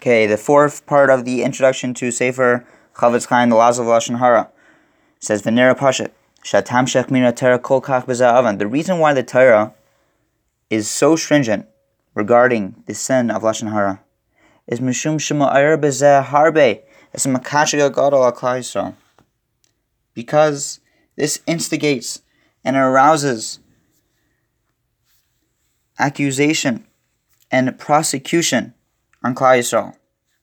Okay, the fourth part of the introduction to Sefer Chofetz Chaim, the Laws of Lashon Hara, says V'nera Pashat Shatamshech Mina Torah Kol Kach B'Za'avan. The reason why the Torah is so stringent regarding the sin of Lashon Hara is Mishum Shema'ir B'Zeh Harbe. It's a Makashig Gadol Al Klal Yisrael. Because this instigates and arouses accusation and prosecution on Klal Yisrael.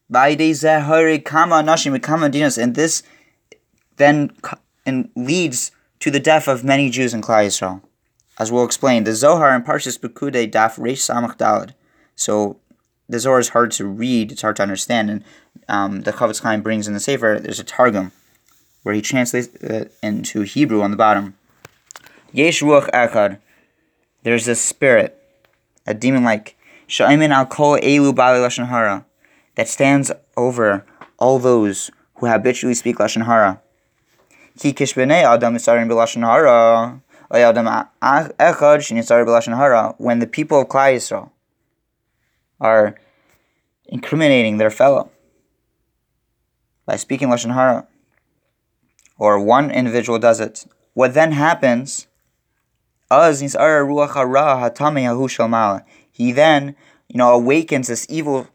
And this then leads to the death of many Jews in Klal Yisrael. As we'll explain, the Zohar in Parshas Pekudei Daf Reish Samach Daled. So the Zohar is hard to read, it's hard to understand, and the Chofetz Chaim brings in the Sefer, there's a Targum, where he translates it into Hebrew on the bottom. Yesh Ruach Echad, there's a spirit, a demon-like, Sha'imin al kol elu b'alei Lashon Hara, that stands over all those who habitually speak Lashon Hara. Ki kish b'nei adam nisarim b'Lashon Hara, o adam echad shenisarim b'Lashon Hara, when the people of Klal Yisrael are incriminating their fellow by speaking Lashon Hara, or one individual does it, what then happens? He then, awakens this evil,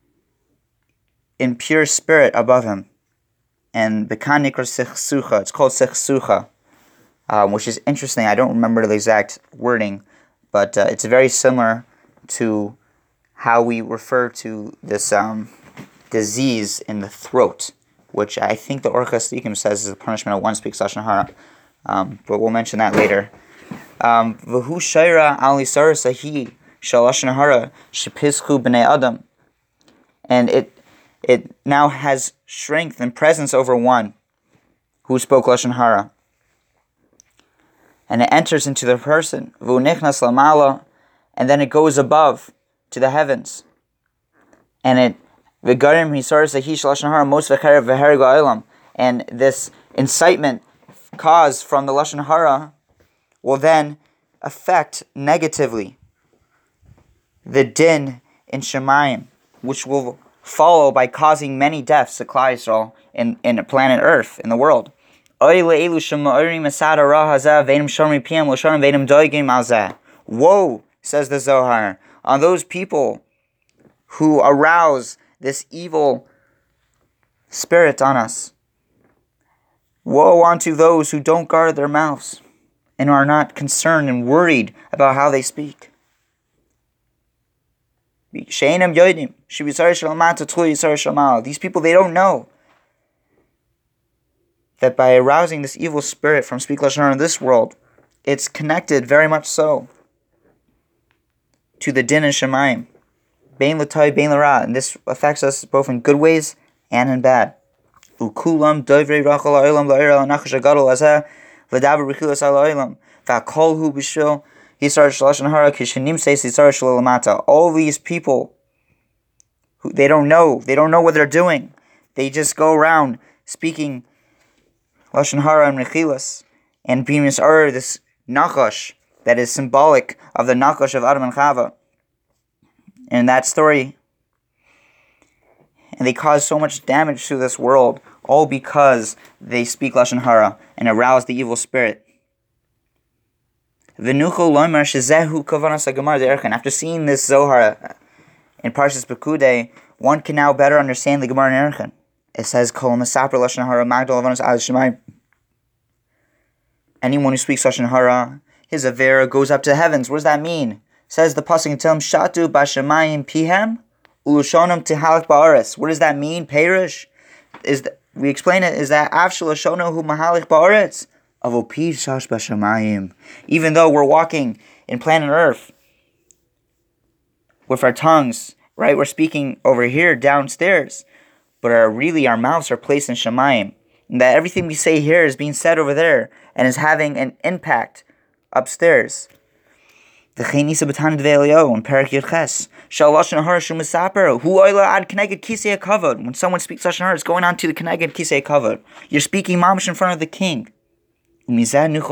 impure spirit above him, and it's called sechsucha, which is interesting. I don't remember the exact wording, but it's very similar to how we refer to this disease in the throat, which I think the Orcha Slikim says is a punishment of one speaks Lashon Hara, but we'll mention that later. V'hu shayra al yisar sahi shel Lashon Hara shepischu b'nei adam, and it now has strength and presence over one who spoke Lashon Hara, and it enters into the person. V'hu nichnas lamala, and then it goes above to the heavens, and it v'garim hisar sahi shel Lashon Hara mos v'cherev v'hereg ha'olam, and this incitement caused from the Lashon Hara will then affect negatively the din in Shemayim, which will follow by causing many deaths to Klal Yisrael in planet Earth, in the world. Woe, says the Zohar, on those people who arouse this evil spirit on us. Woe unto those who don't guard their mouths and are not concerned and worried about how they speak. These people, they don't know that by arousing this evil spirit from speak Lashon Hara in this world, it's connected very much so to the din in Shemayim. Bein l'toi, bein l'ra, and this affects us both in good ways and in bad. Ukulam dovrei rachel ha'olam la'ir al-nachash ha'gadol hazeh v'davar b'chilas ha'olam v'akol hu b'shil yisar shel Lashon Hara kishenim seis yisar shel lamata. All these people, they don't know what they're doing. They just go around speaking Lashon Hara and Rechilas and being misar this nachash that is symbolic of the nachash of Adam and Chava in that story. And they cause so much damage to this world, all because they speak Lashon Hara and arouse the evil spirit. After seeing this Zohar in Parshas Pekudei, one can now better understand the Gemara in Erechim. It says, anyone who speaks Lashon Hara, his avera goes up to heavens. What does that mean? Says the pasuk in Tehillim, Shatu b'shamayim pihem u'lashonam tihalak ba'aretz. What does that mean? Perish. We explain it, is that Avshel Lashono hu mahalik ba'aretz avo piv shash b'shamayim. Even though we're walking in planet Earth with our tongues, right? We're speaking over here downstairs, but our mouths are placed in Shemayim. And that everything we say here is being said over there and is having an impact upstairs. The Chainisa B'Tan Dve'elio in Perek Yudches. Shal Lashon Hara Shu Misaper Hu Oila Ad Keneged Kisei HaKavod. When someone speaks Lashon Hara, it's going on to the Keneged Kisei HaKavod. You're speaking mamash in front of the king. And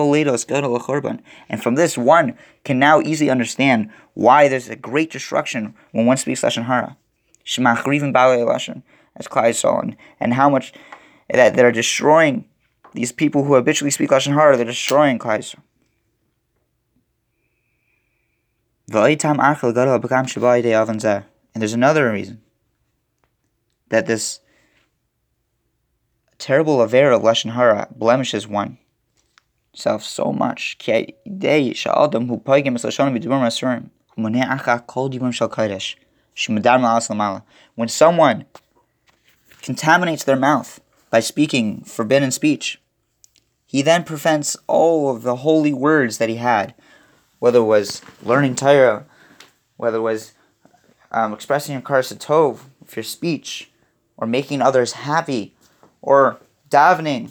from this, one can now easily understand why there's a great destruction when one speaks Lashon Hara. Shemachriven Balei Lashon, as Klal Yisrael, and how much that they're destroying these people who habitually speak Lashon Hara. They're destroying Klal Yisrael. And there's another reason that this terrible affair of Lashon Hara blemishes one self so much. When someone contaminates their mouth by speaking forbidden speech, he then prevents all of the holy words that he had, whether it was learning Torah, whether it was expressing your Karas Tov with your speech, or making others happy, or davening.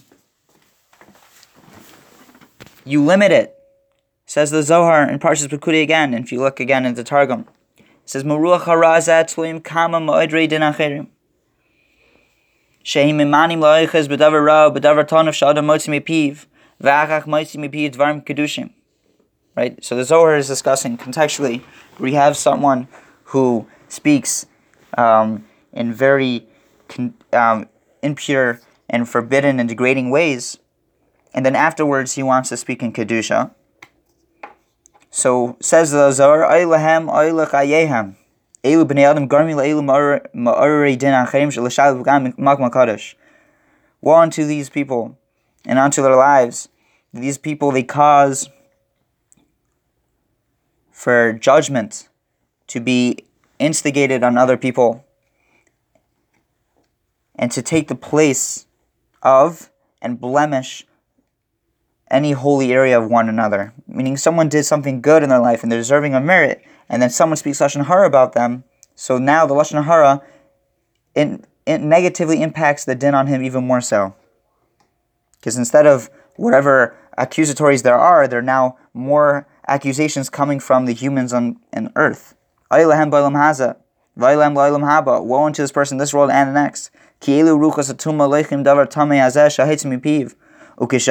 You limit it. Says the Zohar in Parshas Pekudei again, and if you look again into Targum, it says, Meruach harazeh tluim kama ma'odrei din acherim. Shehi mimanim la'oiches b'davar ra, b'davar tonov sh'adam motzi mipiv, v'achach motzi mipiv dvarim kedushim. Right? So the Zohar is discussing contextually, we have someone who speaks in very impure and forbidden and degrading ways, and then afterwards he wants to speak in Kedusha. So says the Zohar, Ay lahem, ay lechayehem. Elu b'nei adam garmi la'elu ma'arei din acherim sh'l'shal v'gam makma kadosh. Woe unto these people and unto their lives. These people, they cause for judgment to be instigated on other people and to take the place of and blemish any holy area of one another. Meaning someone did something good in their life and they're deserving of merit, and then someone speaks Lashon Hara about them, so now the Lashon Hara it negatively impacts the din on him even more so. Because instead of whatever accusatories there are now more accusations coming from the humans on earth. Woe unto this person in this world and the next. Because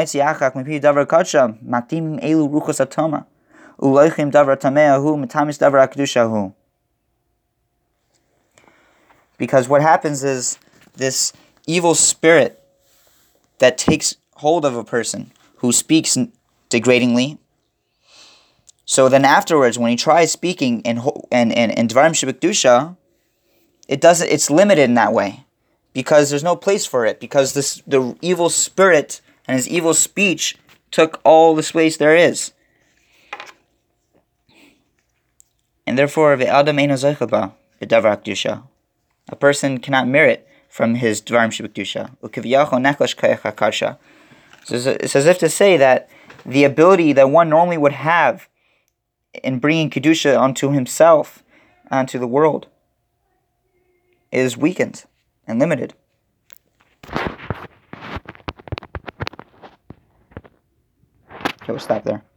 what happens is this evil spirit that takes hold of a person who speaks degradingly. So then afterwards, when he tries speaking in Dvarim Shebekdusha, it's limited in that way, because there's no place for it, because the evil spirit and his evil speech took all the space there is. And therefore, ve'adam eino zocha ba b'davar hakdusha. A person cannot merit from his Dvarim Shebekdusha. U'kivyacho nechlesh kayach hakarsha. So it's as if to say that the ability that one normally would have in bringing Kedusha onto himself, onto the world, is weakened and limited. Okay, we'll stop there.